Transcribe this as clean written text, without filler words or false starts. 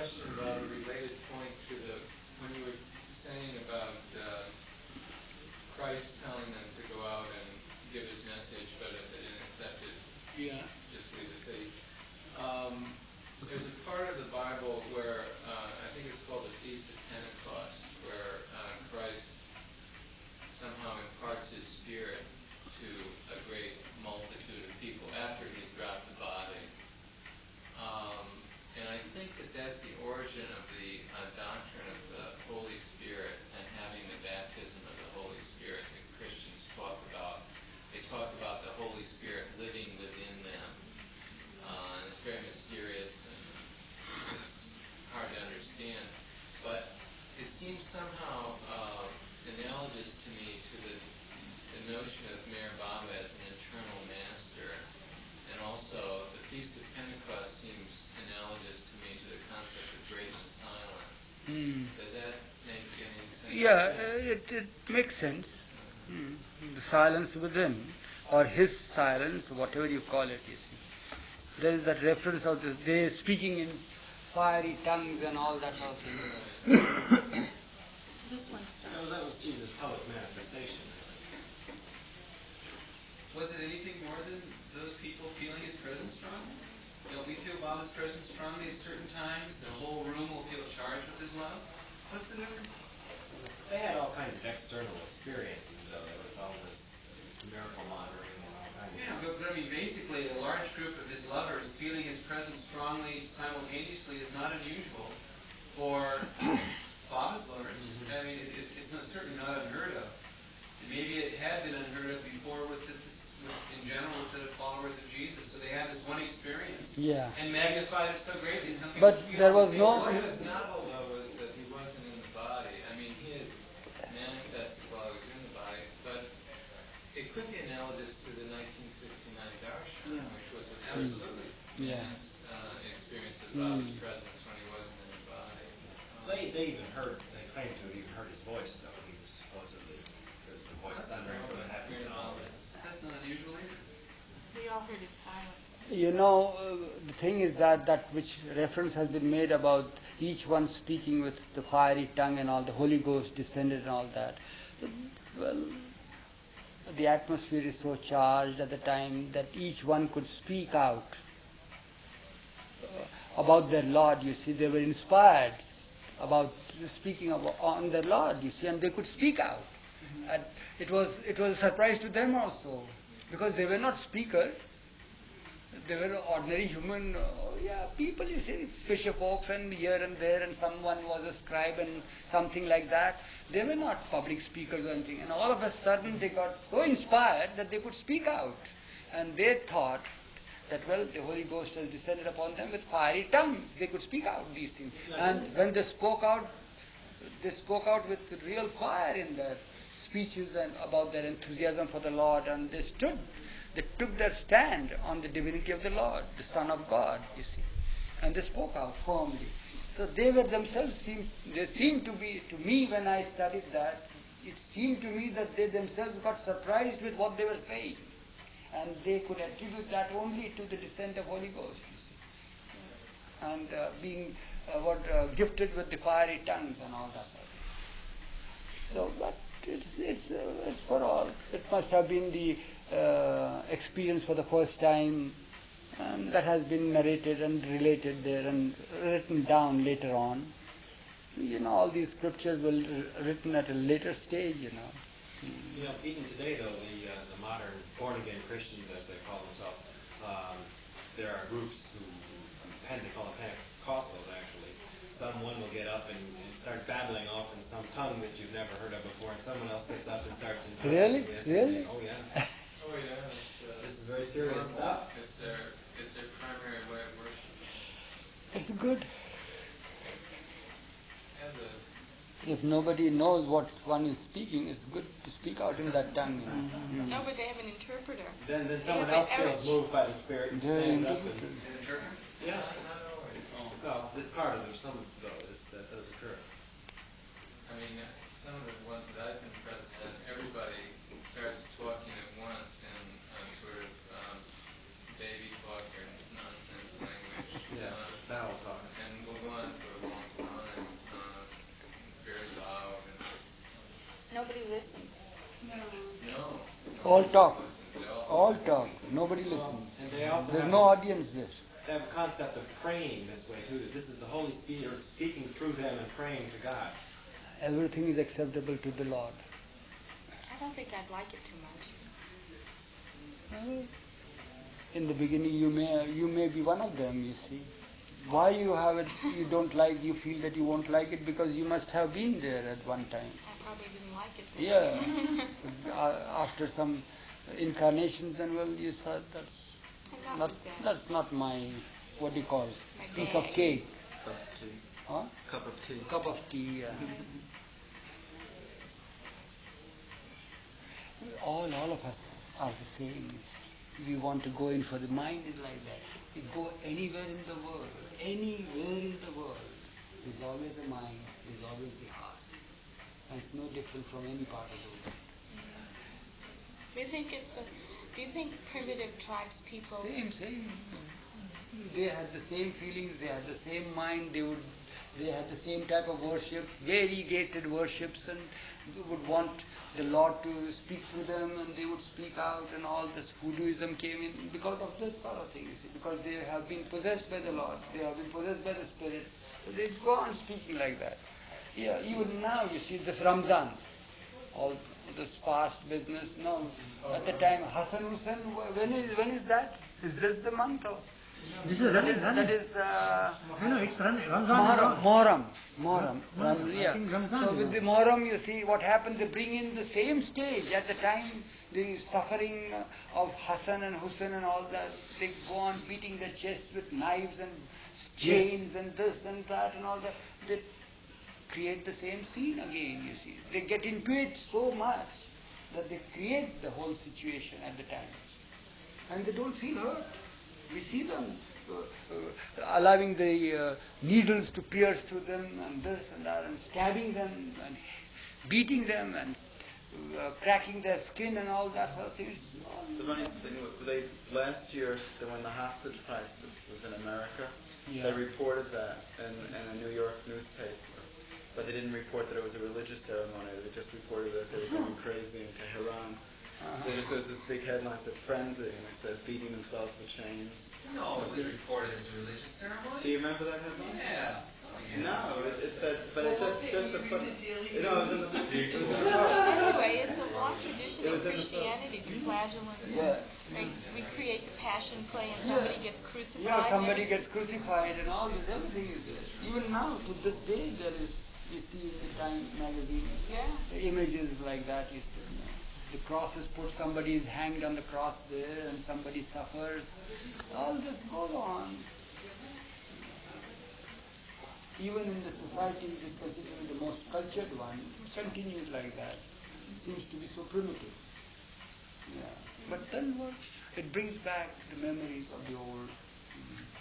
question about a related point to when you were saying about Christ telling them to go out and give his message, but if they didn't accept it, just leave the city. There's a part of the Bible where I think it's called the Feast of Pentecost, where Christ somehow imparts his spirit to a great multitude of people after he's dropped the body. And I think that's the origin of the doctrine of the Holy Spirit and having the baptism of the Holy Spirit that Christians talk about. They talk about the Holy Spirit living within them. And it's very mysterious and it's hard to understand. But it seems somehow analogous to me to the notion of Meher Baba as an eternal master. And also, the Feast of Pentecost seems analogous to me to the concept of grace and silence. Does that make any sense? Yeah, it makes sense. The silence within, or his silence, whatever you call it, you see. There is that reference of they speaking in fiery tongues and all that sort of thing. This one's No, that was Jesus' public manifestation. Was it anything more than those people feeling his presence strongly? We feel Baba's presence strongly at certain times. The whole room will feel charged with his love. What's the difference? They had all kinds of external experiences, though. There was all this miracle monitoring and all kinds of... Yeah, but I mean, basically, a large group of his lovers feeling his presence strongly simultaneously is not unusual for Baba's lovers. I mean, it's certainly not unheard of. And maybe it had been unheard of before in general with the followers of Jesus. So they had this one experience and magnified it so greatly. But there was no... What was novel, though, was that he wasn't in the body. I mean, he had manifested while he was in the body, but it could be analogous to the 1969 Darshan, which was a absolutely intense experience of Baba's presence when he wasn't in the body. They claimed to have even heard his voice, though. He was supposedly, there's the voice thundering from the heavens and all this. That's not unusual either. We all heard his silence. You know, the thing is that which reference has been made about each one speaking with the fiery tongue and all, the Holy Ghost descended and all that. Well, the atmosphere is so charged at the time that each one could speak out about their Lord, you see. They were inspired about speaking on their Lord, you see, and they could speak out. And it was a surprise to them also, because they were not speakers. They were ordinary human people, you see, fisher folks and here and there, and someone was a scribe and something like that. They were not public speakers or anything. And all of a sudden they got so inspired that they could speak out. And they thought that, well, the Holy Ghost has descended upon them with fiery tongues. They could speak out these things. And when they spoke out with real fire in their speeches and about their enthusiasm for the Lord, and they took their stand on the divinity of the Lord, the Son of God, you see. And they spoke out firmly. So they were themselves seemed to be, to me when I studied that, it seemed to me that they themselves got surprised with what they were saying. And they could attribute that only to the descent of Holy Ghost, you see. And being gifted with the fiery tongues and all that sort of thing. So, but it's for all. It must have been the experience for the first time, and that has been narrated and related there and written down later on. You know, all these scriptures were written at a later stage, you know. You know, even today, though, the modern born-again Christians, as they call themselves, there are groups who tend to call them Pentecostals, actually. Someone will get up and start babbling off in some tongue that you've never heard of before, and someone else gets up and starts in tongue. Really? Yes, Really? Oh, yeah. Oh, yeah. This is very serious stuff. It's their primary way of worship. It's good. As If nobody knows what one is speaking, it's good to speak out in that tongue. You know. No, but they have an interpreter. Then someone else feels moved by the Spirit and stands up and... Interpreter? Yeah. Not always. Well, part of some that does occur. I mean, some of the ones that I've been present at, everybody starts talking at once in a sort of baby talk or nonsense language. Yeah, battle talk. And we'll go on for a All talk. They All talk. Nobody listens. And they also There's have no audience there. They have a concept of praying this way too. That this is the Holy Spirit speaking through them and praying to God. Everything is acceptable to the Lord. I don't think I'd like it too much. In the beginning, you may be one of them. You see, why you have it, you don't like, you feel that you won't like it because you must have been there at one time. I probably didn't like it. Yeah. So, after some incarnations, then well, you said that's not my, what do you call, My piece of bag. cake. Cup of tea. Huh? Cup of tea. Cup of tea. Yeah. All of us are the same. We want to go in for the mind is like that. We go anywhere in the world, there's always a mind, there's always the heart. And it's no different from any part of the world. Do you think primitive tribes people? Same. They had the same feelings, they had the same mind, they had the same type of worship, variegated worships, and they would want the Lord to speak to them, and they would speak out, and all this Voodooism came in because of this sort of thing, you see, because they have been possessed by the Lord, they have been possessed by the Spirit, so they go on speaking like that. Yeah, even now you see this Ramzan, all this past business. No, at the time Hassan Hussein, when is that? Is this the month or? This is running. That is It's running. Ramzan. Muharram. I think Ramzan So is with on. the Muharram, you see what happened. They bring in the same stage at the time. The suffering of Hassan and Hussein and all that. They go on beating their chests with knives and chains and this and that and all that. They create the same scene again. You see, they get into it so much that they create the whole situation at the time, and they don't feel hurt. We see them allowing the needles to pierce through them and this and that and stabbing them and beating them and cracking their skin and all that sort of things. The funny thing was, last year, when the hostage crisis was in America, they reported that in a New York newspaper. But they didn't report that it was a religious ceremony. They just reported that they were going crazy in Tehran. So there was this big headline that said frenzy, and it said beating themselves with chains. No, it was reported as a religious ceremony. Do you remember that headline? Yes. No, it said, but it just to put, it was in the Anyway, it's a long tradition It in was in the Christianity, the flagellants. Yeah. We create the passion play and somebody gets crucified. Yeah, somebody gets crucified and all this, everything is there. Even now, to this day, you see in the Time magazine, the images like that, you see. The cross is put, somebody is hanged on the cross there, and somebody suffers. All this goes on. Even in the society which is considered the most cultured one, it continues like that. It seems to be so primitive. Yeah. But then what? It brings back the memories of the old.